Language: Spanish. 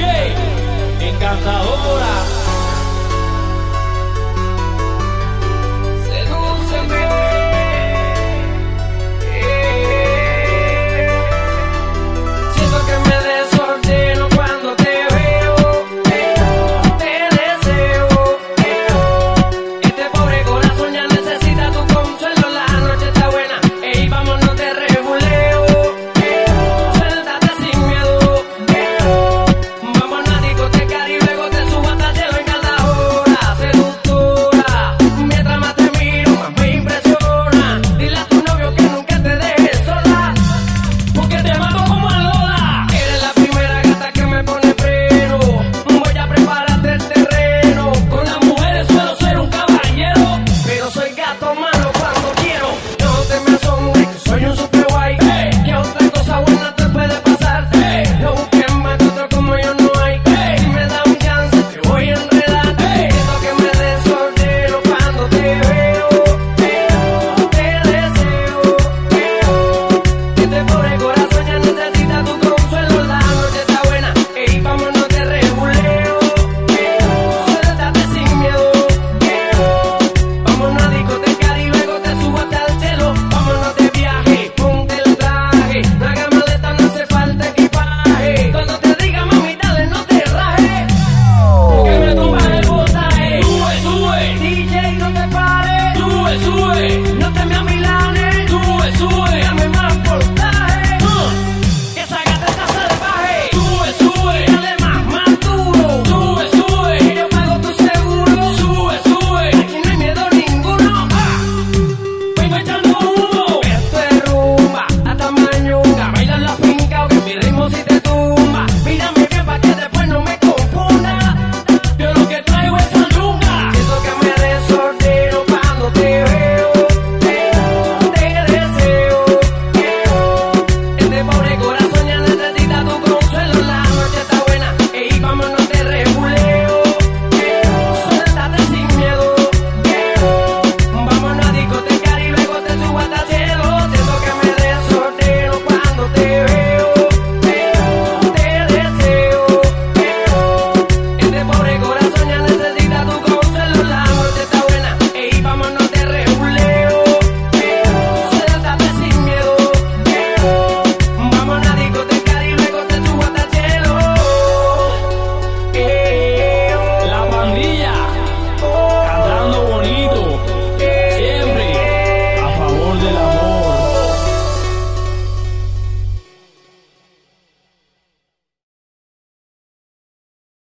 Encantadora. Sedúceme. Siento que me desordeno cuando te veo. Te deseo. Este pobre corazón ya necesita tu consuelo. La noche está buena. Ey, vámonos de reguleo. Suéltate sin miedo. Vamos a la discoteca y luego te subo hasta el cielo. Encantadora, seductora. Mientras más te miro, más me impresiona. Dile a tu novio que nunca te deje sola, porque te mato como a Lola. Eres la primera gata que me pone freno. Voy a prepararte el terreno. Con las mujeres suelo ser un caballero, pero soy gato malo cuando quiero. No te me asombres que soy un super guay. Que otra cosa buena te puede pasar. Lo busqué más que otro como yo no hay. Si me da un chance te voy a enredar. Siento que me desordeno cuando te veo. Te deseo. Este pobre corazón ya necesita tu consuelo. La noche está buena. Ey, vámonos de reguleo. Suéltate sin miedo. Vámonos a discoteca y luego te subo hasta el cielo. Vámonos de viaje, ponte el traje. No hagas maleta, no hace falta equipaje. Cuando te diga mami, dale, no te rajes, que me tumbas el voltaje. Sube, sube. DJ, no te pares. Sube, sube. No te me